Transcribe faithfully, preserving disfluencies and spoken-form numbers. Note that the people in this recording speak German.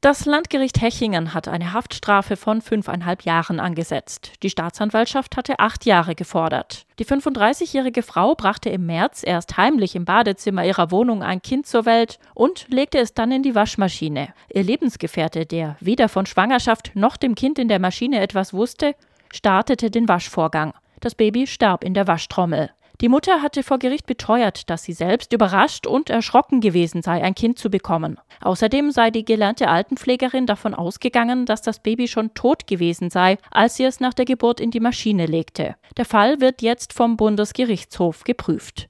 Das Landgericht Hechingen hat eine Haftstrafe von fünfeinhalb Jahren angesetzt. Die Staatsanwaltschaft hatte acht Jahre gefordert. Die fünfunddreißigjährige Frau brachte im März erst heimlich im Badezimmer ihrer Wohnung ein Kind zur Welt und legte es dann in die Waschmaschine. Ihr Lebensgefährte, der weder von Schwangerschaft noch dem Kind in der Maschine etwas wusste, startete den Waschvorgang. Das Baby starb in der Waschtrommel. Die Mutter hatte vor Gericht beteuert, dass sie selbst überrascht und erschrocken gewesen sei, ein Kind zu bekommen. Außerdem sei die gelernte Altenpflegerin davon ausgegangen, dass das Baby schon tot gewesen sei, als sie es nach der Geburt in die Maschine legte. Der Fall wird jetzt vom Bundesgerichtshof geprüft.